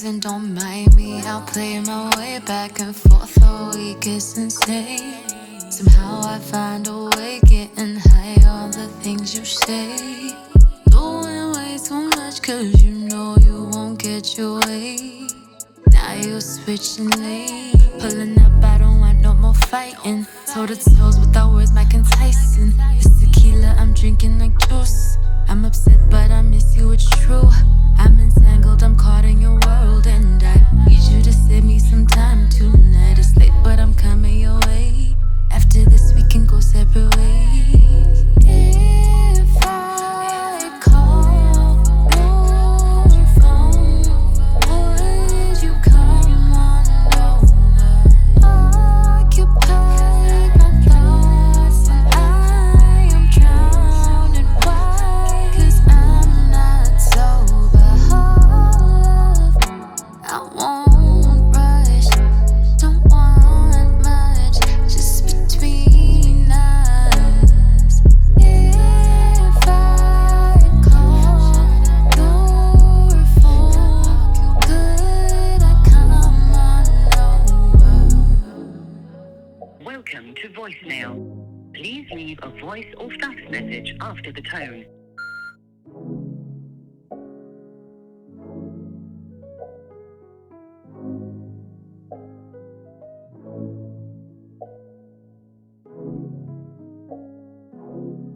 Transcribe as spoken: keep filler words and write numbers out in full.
driving, don't mind me. I'll play my way back and forth all week, it's insane. Somehow I find a way, getting high on the things you say. Doing way too much, cause you know you won't get your way. Now you're switching lanes, pulling up, I don't want no more fighting. Toe to toes without words, Mike and Tyson. This tequila, I'm drinking like juice. I'm upset, but I miss you, it's true. I'm entangled, I'm caught in your world, and I need you to save me some time tonight. It's late, but I'm coming your way. After this, we can go separate ways. If I call your phone, would you come on over? Occupy my thoughts, and I am drowning. Why? 'Cause I'm not sober. I won't rush, don't want much, just between us. If I call your phone, could I come on over? Welcome to voicemail. Please leave a voice or fax message after the tone.